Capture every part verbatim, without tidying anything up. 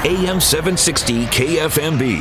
A M seven sixty K F M B.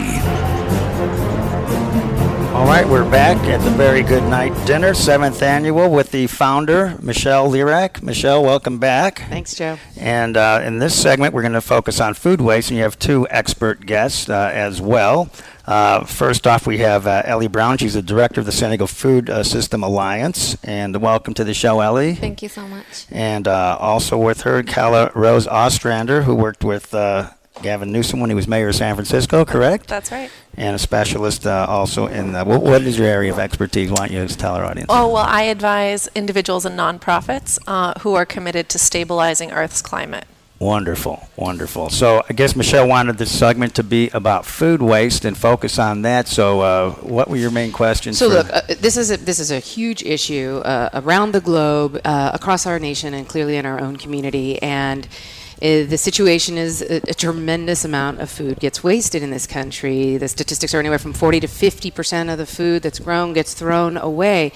All right, we're back at the Very Good Night Dinner, seventh annual, with the founder, Michelle Lirac. Michelle, welcome back. Thanks, Joe. And uh, in this segment, we're going to focus on food waste, and you have two expert guests uh, as well. Uh, first off, we have uh, Ellie Brown. She's the director of the San Diego Food uh, System Alliance. And welcome to the show, Ellie. Thank you so much. And uh, also with her, Kala Rose Ostrander, who worked with uh, Gavin Newsom when he was mayor of San Francisco, correct? That's right. And a specialist uh, also in, uh, what, what is your area of expertise? Why don't you just tell our audience? Oh, well, I advise individuals and nonprofits uh, who are committed to stabilizing Earth's climate. Wonderful, wonderful. So I guess Michelle wanted this segment to be about food waste and focus on that. So uh, what were your main questions? So for look, uh, this is a, this is a huge issue uh, around the globe, uh, across our nation, and clearly in our own community. And Uh, the situation is a, a tremendous amount of food gets wasted in this country. The statistics are anywhere from forty to fifty percent of the food that's grown gets thrown away.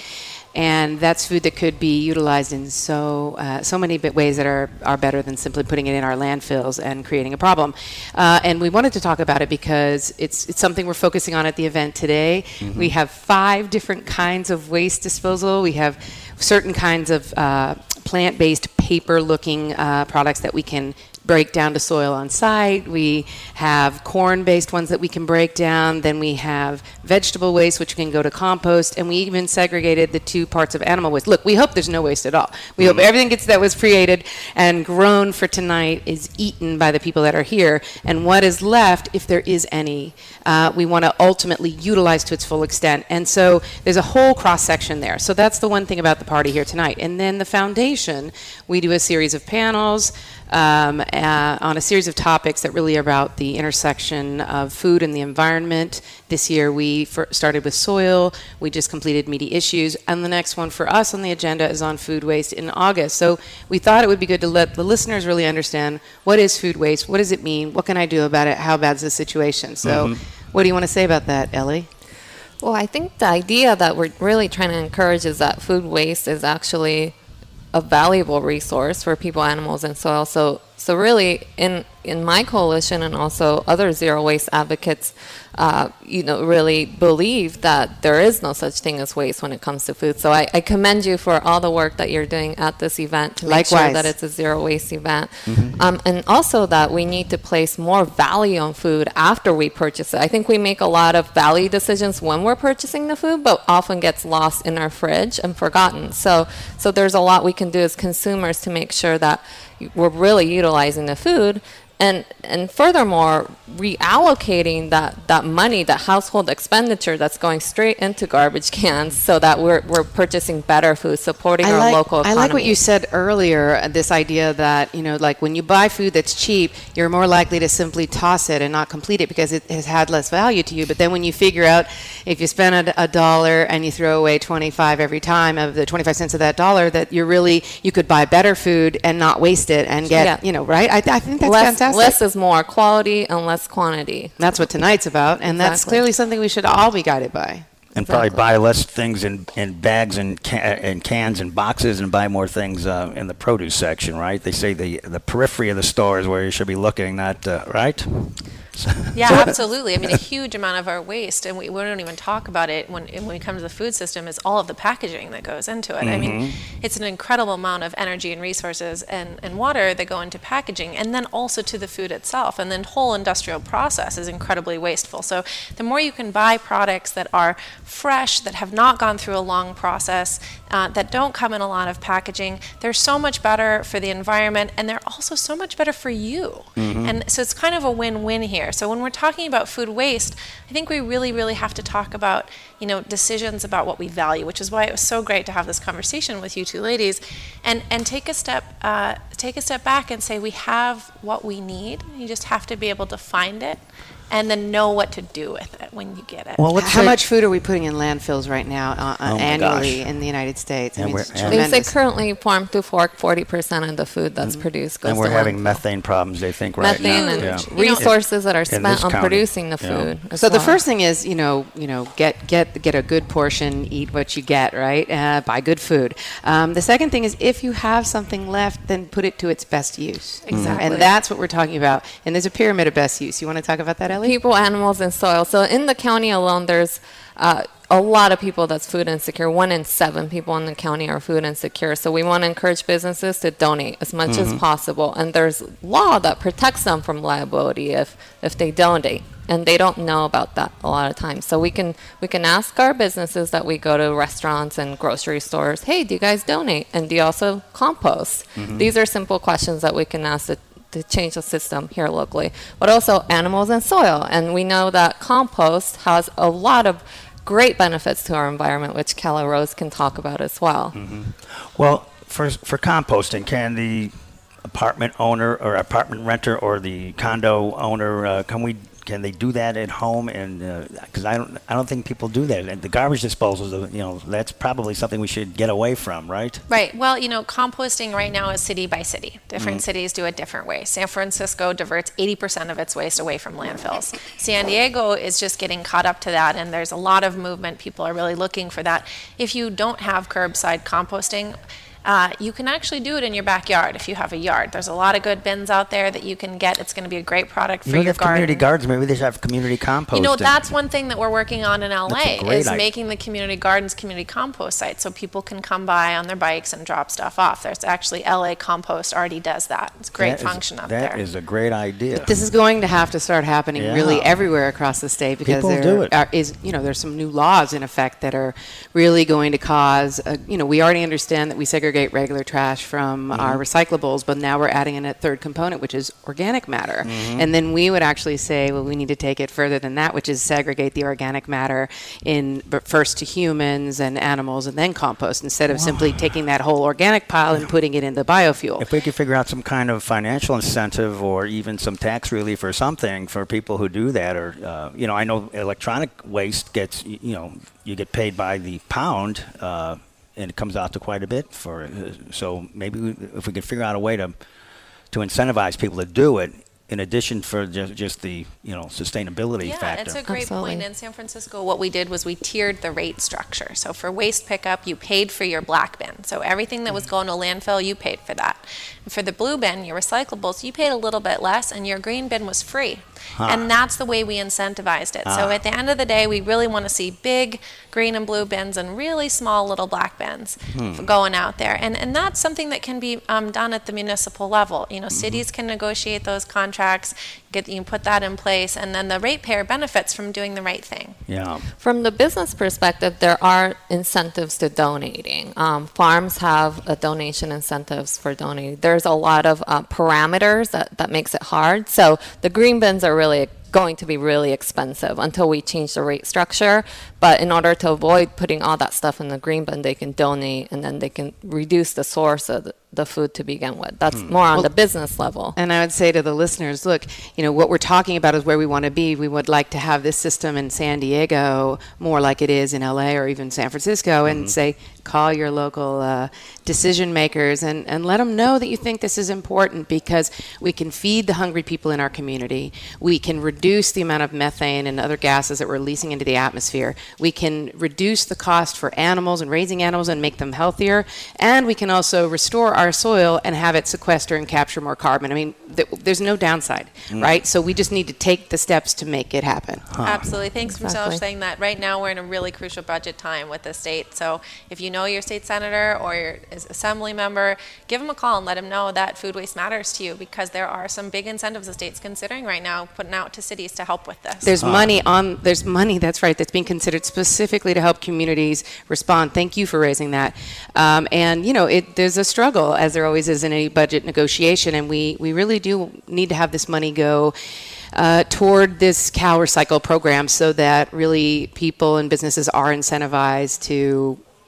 And that's food that could be utilized in so uh, so many bit ways that are, are better than simply putting it in our landfills and creating a problem. Uh, and we wanted to talk about it because it's it's something we're focusing on at the event today. Mm-hmm. We have five different kinds of waste disposal. We have certain kinds of uh, plant-based paper-looking uh, products that we can break down to soil on site. We have corn-based ones that we can break down. Then we have vegetable waste, which can go to compost. And we even segregated the two parts of animal waste. Look, we hope there's no waste at all. We mm-hmm. hope everything gets that was created and grown for tonight is eaten by the people that are here. And what is left, if there is any, uh, we want to ultimately utilize to its full extent. And so there's a whole cross-section there. So that's the one thing about the party here tonight. And then the foundation, we do a series of panels, Um, uh, on a series of topics that really are about the intersection of food and the environment. This year we fir- started with soil. We just completed meaty issues. And the next one for us on the agenda is on food waste in August. So we thought it would be good to let the listeners really understand, what is food waste? What does it mean? What can I do about it? How bad is the situation? So mm-hmm. what do you want to say about that, Ellie? Well, I think the idea that we're really trying to encourage is that food waste is actually a valuable resource for people, animals, and soil. So, so really, in in my coalition and also other zero waste advocates, uh, you know, really believe that there is no such thing as waste when it comes to food. So I, I commend you for all the work that you're doing at this event to make Likewise. sure that it's a zero waste event. Mm-hmm. Um, and also that we need to place more value on food after we purchase it. I think we make a lot of value decisions when we're purchasing the food, but often gets lost in our fridge and forgotten. So, so there's a lot we can do as consumers to make sure that we're really utilizing the food. And and furthermore, reallocating that, that money, that household expenditure that's going straight into garbage cans, so that we're we're purchasing better food, supporting I our like, local economy. I like what you said earlier, this idea that, you know, like when you buy food that's cheap, you're more likely to simply toss it and not complete it because it has had less value to you. But then when you figure out if you spend a, a dollar and you throw away twenty-five every time of the twenty-five cents of that dollar, that you're really, you could buy better food and not waste it and get, Yeah. you know, right? I, I think that's less, fantastic. Less is more, quality and less quantity. That's what tonight's about, and that's Exactly. clearly something we should all be guided by. And probably buy less things in, in bags and, ca- and cans and boxes, and buy more things uh, in the produce section, right? They say the the periphery of the store is where you should be looking, not, uh, right? Yeah, absolutely. I mean, a huge amount of our waste, and we, we don't even talk about it when when we come to the food system, is all of the packaging that goes into it. Mm-hmm. I mean, it's an incredible amount of energy and resources and, and water that go into packaging, and then also to the food itself. And then whole industrial process is incredibly wasteful. So the more you can buy products that are fresh, that have not gone through a long process, uh, that don't come in a lot of packaging, they're so much better for the environment, and they're also so much better for you. Mm-hmm. And so it's kind of a win-win here. So when we're talking about food waste, I think we really, really have to talk about, you know, decisions about what we value, which is why it was so great to have this conversation with you two ladies, and and take a step, uh, take a step back and say we have what we need. You just have to be able to find it and then know what to do with it when you get it. Well, let's How say- much food are we putting in landfills right now uh, Oh my annually gosh. in the United States? I And mean, we're- it's and- They say tremendous. currently farm to fork, forty percent of the food that's produced goes And we're to having landfill. methane problems, they think, right Methane now. and Yeah. You know- resources that are In spent this on county, producing the yeah. food. as So the well. first thing is, you know, you know, get get get a good portion, eat what you get, right? Uh, buy good food. Um, the second thing is, if you have something left, then put it to its best use. Exactly. And that's what we're talking about. And there's a pyramid of best use. You want to talk about that, Ellie? People, animals, and soil. So in the county alone, there's uh, a lot of people that's food insecure. One in seven people in the county are food insecure. So we want to encourage businesses to donate as much as possible. And there's law that protects them from liability if, if they donate. And they don't know about that a lot of times. So we can we can ask our businesses that we go to restaurants and grocery stores, hey, do you guys donate? And do you also compost? These are simple questions that we can ask to, to change the system here locally. But also animals and soil. And we know that compost has a lot of great benefits to our environment, which Kella Rose can talk about as well. Well, for for composting, can the apartment owner or apartment renter or the condo owner, uh, can we can they do that at home? And because I don't I don't think people do that. And the garbage disposals, uh, you know, that's probably something we should get away from, right? Right. Well, you know, composting right now is city by city. Different cities do it different ways. San Francisco diverts eighty percent of its waste away from landfills. San Diego is just getting caught up to that, and there's a lot of movement. People are really looking for that. If you don't have curbside composting, Uh, you can actually do it in your backyard if you have a yard. There's a lot of good bins out there that you can get. It's going to be a great product You for don't your have community garden. gardens. Maybe they should have community composting. You know, that's one thing that we're working on in L A That's a great is idea. making the community gardens community compost sites so people can come by on their bikes and drop stuff off. There's actually L A Compost already does that. It's a great That is- function up That there. is a great idea. This is going to have to start happening really Yeah. everywhere across the state because People there do it. Are, is you know there's some new laws in effect that are really going to cause a, you know we already understand that we segregate regular trash from Mm-hmm. our recyclables, but now we're adding in a third component, which is organic matter. Mm-hmm. And then we would actually say, well, we need to take it further than that, which is segregate the organic matter in but first to humans and animals and then compost instead of simply taking that whole organic pile and putting it in the biofuel. If we could figure out some kind of financial incentive or even some tax relief or something for people who do that, or, uh, you know, I know electronic waste gets, y- you know, you get paid by the pound, uh, and it comes out to quite a bit for it. Uh, So maybe we, if we could figure out a way to to incentivize people to do it, in addition for just, just the, you know, sustainability Yeah, factor. it's a great Absolutely. point. In San Francisco, what we did was we tiered the rate structure. So for waste pickup, you paid for your black bin. So everything that was going to landfill, you paid for that. And for the blue bin, your recyclables, you paid a little bit less, and your green bin was free. And that's the way we incentivized it. So Ah. at the end of the day, we really want to see big green and blue bins and really small little black bins for going out there. And and that's something that can be um, done at the municipal level. You know, cities can negotiate those contracts, get you can put that in place, and then the ratepayer benefits from doing the right thing. Yeah. From the business perspective, there are incentives to donating. Um, farms have uh, donation incentives for donating. There's a lot of uh, parameters that, that makes it hard. So the green bins are really going to be really expensive until we change the rate structure. But in order to avoid putting all that stuff in the green bin, they can donate and then they can reduce the source of the, the food to begin with. That's more on the business level. And I would say to the listeners, look, you know, what we're talking about is where we want to be. We would like to have this system in San Diego more like it is in L A or even San Francisco and say, call your local uh, decision makers and, and let them know that you think this is important because we can feed the hungry people in our community. We can reduce the amount of methane and other gases that we're releasing into the atmosphere. We can reduce the cost for animals and raising animals and make them healthier. And we can also restore our soil and have it sequester and capture more carbon. I mean, th- there's no downside, right? So we just need to take the steps to make it happen. Absolutely. Thanks for Exactly. saying that. Right now, we're in a really crucial budget time with the state. So if you know your state senator or your assembly member, give them a call and let them know that food waste matters to you because there are some big incentives the state's considering right now, putting out to cities to help with this. There's money on, there's money, that's right, that's being considered specifically to help communities respond. Thank you for raising that. Um, and, you know, it, there's a struggle, as there always is in any budget negotiation, and we, we really do need to have this money go uh, toward this cow recycle program so that really people and businesses are incentivized to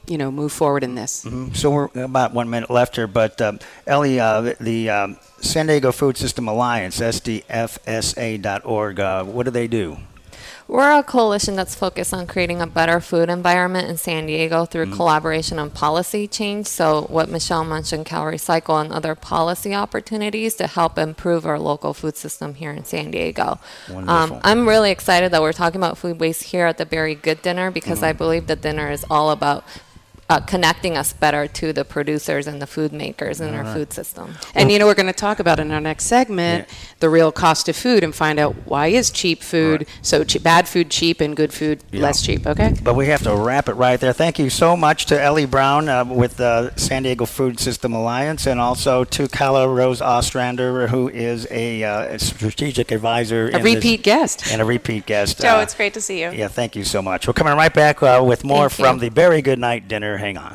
you know, move forward in this. Mhm. So we're about one minute left here, but um, Ellie, uh, the um, San Diego Food System Alliance, S D F S A dot org, uh, what do they do? We're a coalition that's focused on creating a better food environment in San Diego through Mm-hmm. collaboration and policy change. So what Michelle mentioned, CalRecycle and other policy opportunities to help improve our local food system here in San Diego. Wonderful. Um, I'm really excited that we're talking about food waste here at the Very Good Dinner because Mm-hmm. I believe the dinner is all about uh, connecting us better to the producers and the food makers in our food system. And you know, we're going to talk about in our next segment Yeah. the real cost of food and find out why is cheap food Right. so che- bad food cheap and good food Yeah. less cheap. Okay. But we have to wrap it right there. Thank you so much to Ellie Brown uh, with the San Diego Food System Alliance, and also to Kala Rose Ostrander, who is a uh, strategic advisor. A in repeat this, guest. And a repeat guest. Joe, Uh, it's great to see you. Yeah, thank you so much. We're coming right back uh, with more Thank you. from the Very Good Night Dinner. Hang on.